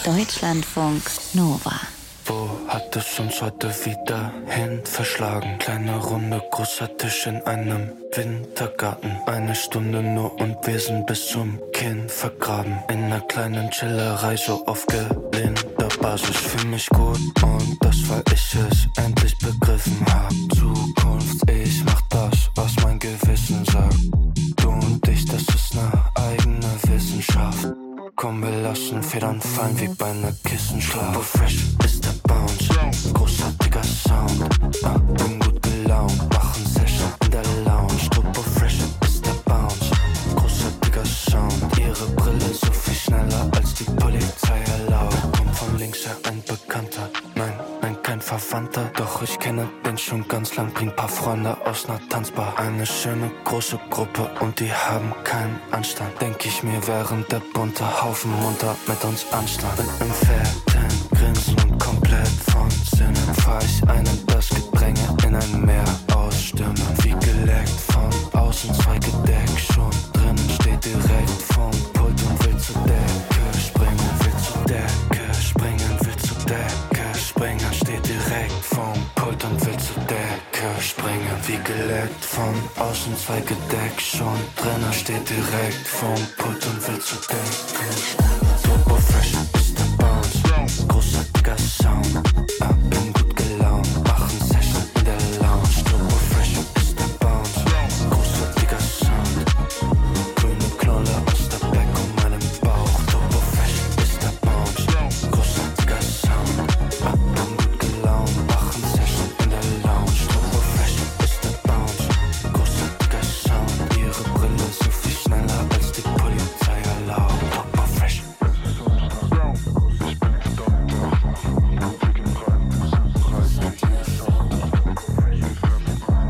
Deutschlandfunk Nova. Wo hat es uns heute wieder hin verschlagen? Kleine Runde, großer Tisch in einem Wintergarten. Eine Stunde nur und wir sind bis zum Kinn vergraben. In einer kleinen Chillerei, so auf gelehnter Basis. Fühl mich gut und das, weil ich es endlich begriffen hab. Zukunft, ich mach das, was mein Gewissen sagt. Du und ich, das ist ne eigene Wissenschaft. Komm, wir lassen Federn fallen wie bei ner Kissenschlaf. Turbo fresh ist der Bounce, großartiger Sound. Bin gut gelaunt, machen Session in der Lounge. Turbo fresh ist der Bounce, großartiger Sound. Ihre Brille so viel schneller als die Polizei erlaubt. Kommt von links her ein Bekannter, nein, kein Verwandter. Doch ich kenne den schon ganz lang, bring paar Freunde aus ner Tanzbar. Eine schöne große Gruppe und die haben keinen Anstand. Denk ich mir, während der bunte Haufen munter mit uns anstand. Mit nem fetten Grinsen und komplett von Sinnen fahr ich ein in das Gedränge in ein Meer aus Stimmen. Wie geleckt von außen, zwei gedeckt schon drinnen. Steht direkt vom Pult und will zur Decke springen. Will zur Decke springen, will zur Decke springen. Steht direkt vom Pult und will zur Decke springen. Wie geleckt von außen, zwei gedeckt schon drinnen. Steht direkt vom Pult und will zur Decke springen. Turbo fresh ist der Bounce, großartiger Sound. Bin